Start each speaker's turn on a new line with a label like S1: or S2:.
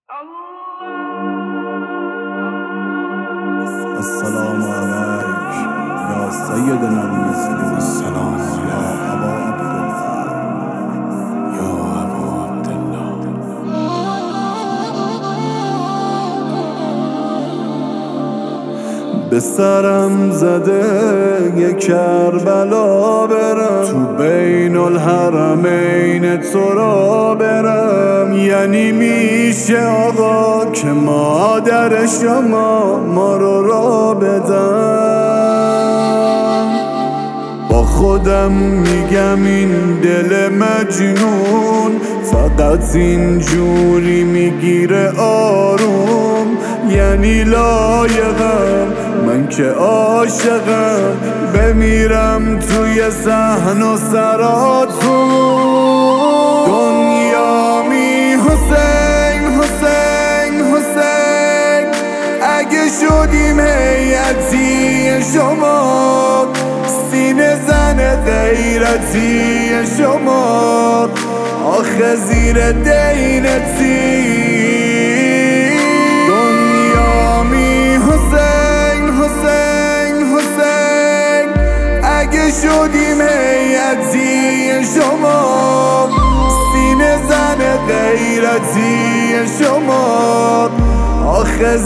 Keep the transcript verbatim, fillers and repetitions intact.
S1: السلام عليك يا سيدنا المسلم. السلام يا أبا عبد الله يا أبا عبد الله. به سرم زده یه کربلا برم، تو بین الحرمین تو را برم. یعنی میشه آقا که مادر شما ما رو را بدم. با خودم میگم این دل مجنون فقط اینجوری میگیره آروم. یعنی لایقم من که عاشقم بمیرم توی صحن و سراتون. دنیا می حسین حسین حسین، اگه شدیم هیئتی شما، سینه زن غیرتی شما، آخه زیر دینتی. دنیا می حسین حسین حسین، اگه شدیم هیئتی شما، سینه زن غیرتی شما، آخه